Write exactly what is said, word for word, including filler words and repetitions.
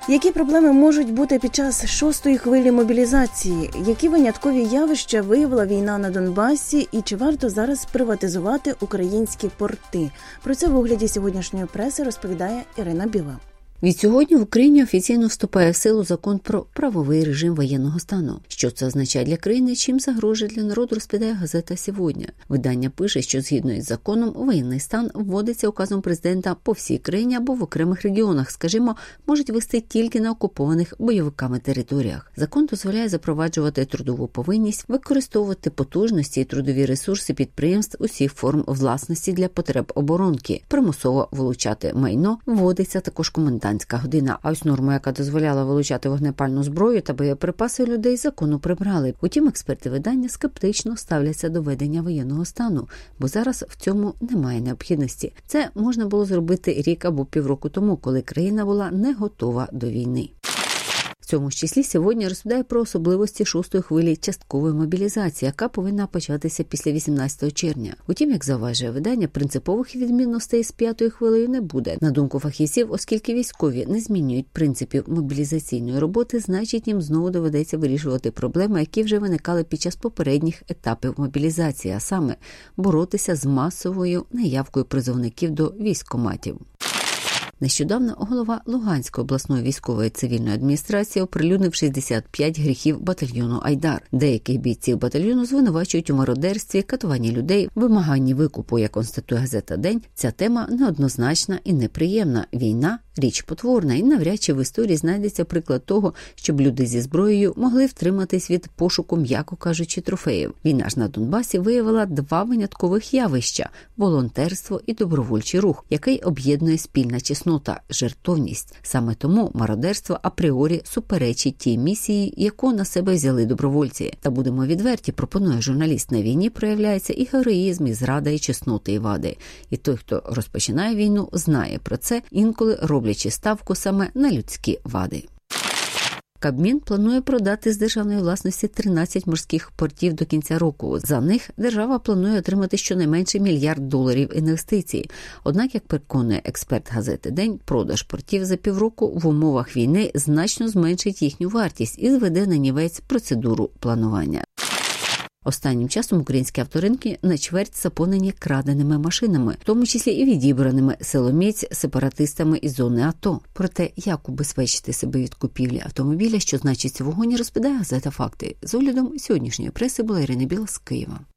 Які проблеми можуть бути під час шостої хвилі мобілізації? Які виняткові явища виявила війна на Донбасі і чи варто зараз приватизувати українські порти? Про це в огляді сьогоднішньої преси розповідає Ірина Біла. Відсьогодні в Україні офіційно вступає в силу закон про правовий режим воєнного стану. Що це означає для країни, чим загрожує для народу, розповідає газета «Сьогодні». Видання пише, що згідно із законом воєнний стан вводиться указом президента по всій країні або в окремих регіонах, скажімо, можуть вести тільки на окупованих бойовиками територіях. Закон дозволяє запроваджувати трудову повинність, використовувати потужності і трудові ресурси підприємств усіх форм власності для потреб оборонки, примусово вилучати майно, вводиться також комендантська година. А ось норму, яка дозволяла вилучати вогнепальну зброю та боєприпаси людей, закону прибрали. Утім, експерти видання скептично ставляться до введення воєнного стану, бо зараз в цьому немає необхідності. Це можна було зробити рік або півроку тому, коли країна була не готова до війни. В цьому ж числі сьогодні розповідає про особливості шостої хвилі часткової мобілізації, яка повинна початися після вісімнадцятого червня. Утім, як зауважує видання, принципових відмінностей з п'ятою хвилею не буде. На думку фахівців, оскільки військові не змінюють принципів мобілізаційної роботи, значить їм знову доведеться вирішувати проблеми, які вже виникали під час попередніх етапів мобілізації, а саме боротися з масовою неявкою призовників до військкоматів. Нещодавно голова Луганської обласної військової цивільної адміністрації оприлюднив шістдесят п'ять гріхів батальйону «Айдар». Деяких бійців батальйону звинувачують у мародерстві, катуванні людей, вимаганні викупу, як констатує газета «День». Ця тема неоднозначна і неприємна. Війна – річ потворна, і навряд чи в історії знайдеться приклад того, щоб люди зі зброєю могли втриматись від пошуку, м'яко кажучи, трофеїв. Війна ж на Донбасі виявила два виняткових явища – волонтерство і добровольчий рух, який об'єднує спільна чеснота – жертовність. Саме тому мародерство апріорі суперечить тій місії, яку на себе взяли добровольці. Та будемо відверті, пропонує журналіст, на війні проявляється і героїзм, і зрада, і чесноти, і вади. І той, хто розпочинає війну, знає про це, інколи роблячи ставку саме на людські вади. Кабмін планує продати з державної власності тринадцять морських портів до кінця року. За них держава планує отримати щонайменше мільярд доларів інвестицій. Однак, як переконує експерт газети «День», продаж портів за півроку в умовах війни значно зменшить їхню вартість і зведе на нівець процедуру планування. Останнім часом українські авторинки на чверть заповнені краденими машинами, в тому числі і відібраними силоміць сепаратистами із зони АТО. Про те, як убезпечити себе від купівлі автомобіля, що значиться в вогоні, розповідає газета «Факти». З оглядом сьогоднішньої преси була Ірина Біла з Києва.